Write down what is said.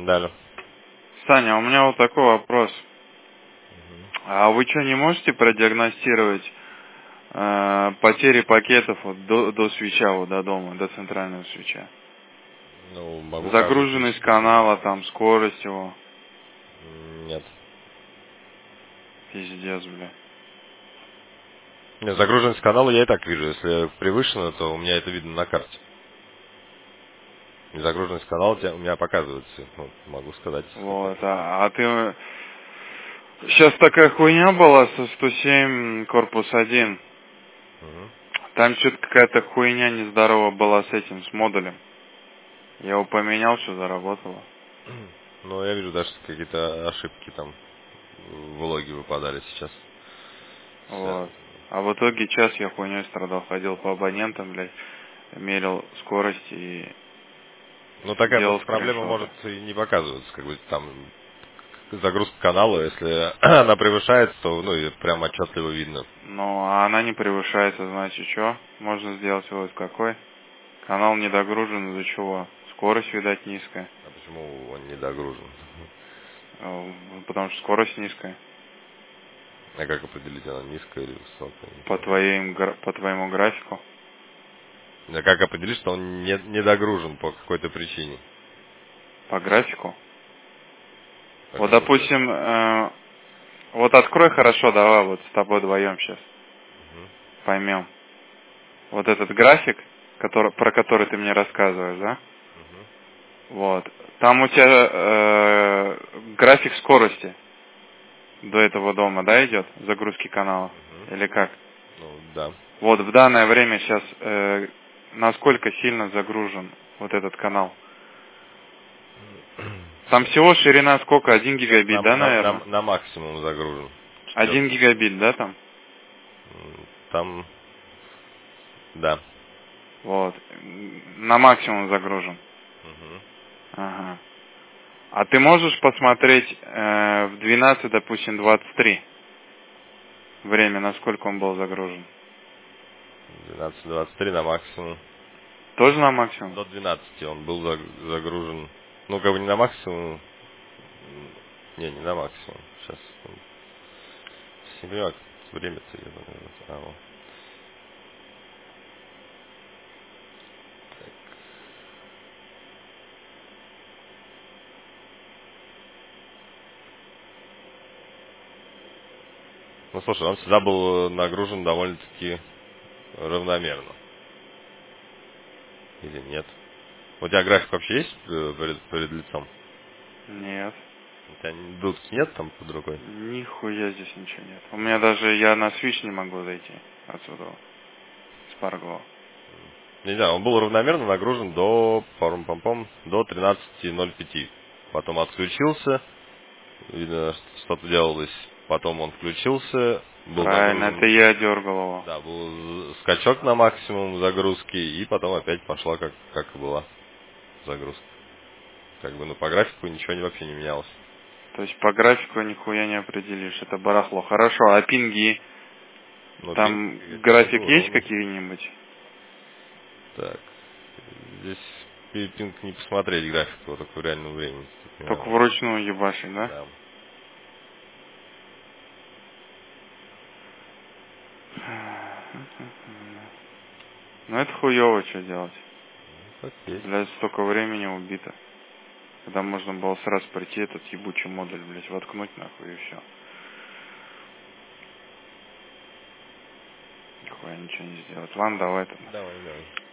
Да. Саня, у меня вот такой вопрос. Мгм. А вы что, не можете продиагностировать потери пакетов вот до свеча, вот до дома, до центрального свеча? Ну, могу каждый Загруженность канала, там, скорость его. Нет. Пиздец, бля. Нет, загруженность канала я и так вижу. Если превышена, то у меня это видно на карте. И загруженность канала у меня показывается. Ну, могу сказать. Вот, а ты... Сейчас такая хуйня была со 107 корпус 1. Мгм. Там что-то какая-то хуйня нездоровая была с этим, с модулем. Я его поменял, все заработало. Ну, я вижу даже какие-то ошибки там в логе выпадали сейчас. Вот. А в итоге час я хуйней страдал, ходил по абонентам, блядь, мерил скорость и Ну, такая делал просто проблема скриншоты. может и не показываться, как бы там загрузка канала, если она превышается, то, ну, и прям отчетливо видно. Ну, а она не превышается, значит, что? Можно сделать вот какой? Канал не догружен, из-за чего? Скорость, видать, низкая. А почему он не догружен? Потому что скорость низкая. А как определить, она низкая или высокая? Не По понял. твоему графику. А как определить, что он не догружен по какой-то причине? По графику. По Вот, какому графику? допустим, вот открой хорошо, давай вот с тобой вдвоем сейчас Мгм. поймем. Вот этот график, про который ты мне рассказываешь, да? Мгм. Вот. Там у тебя график скорости до этого дома, да, идет? Загрузки канала? Мгм. Или как? Ну, да. Вот в данное время сейчас насколько сильно загружен вот этот канал? Там Сейчас. всего ширина сколько? 1 гигабит, На, да, на, на, наверное? на максимум загружен. 1 гигабит, да, там? Там, да. Вот. На максимум загружен. Мгм. Ага. А ты можешь посмотреть в 12, допустим, 23 время, насколько он был загружен? 12-23 на максимум. Тоже на максимум? До 12 он был загружен. Ну, как бы не на максимум. Не на максимум. Сейчас. Не понимаю, как время-то. Вот. Ну, слушай, он всегда был нагружен довольно-таки равномерно. Или нет? У тебя график вообще есть перед лицом? Нет. У тебя дудки нет там под рукой? Нихуя здесь ничего нет. У меня даже, я на Switch не могу зайти отсюда, с Паргова. Не знаю, он был равномерно нагружен до, пам-пам-пам, до 13:05. Потом отключился, видно, что-то делалось. Потом он включился, был Правильно, это нагружен, я дергал его. да, был скачок на максимум загрузки, и потом опять пошла, как и была загрузка. Как бы, ну, по графику ничего вообще не менялось. То есть по графику нихуя не определишь, это барахло. Хорошо, а пинги? Но пинг, Там пингу график есть ровно. какие-нибудь? Так, здесь пинг не посмотреть график, вот только в реальном времени. Тут не Только надо. вручную ебашить, да? Да. Ну это хуево, что делать. Как есть. Блядь, столько времени убито. Когда можно было сразу прийти этот ебучий модуль, блядь, воткнуть нахуй и все. Нихуя ничего не сделать. Ладно, давай тогда. Давай.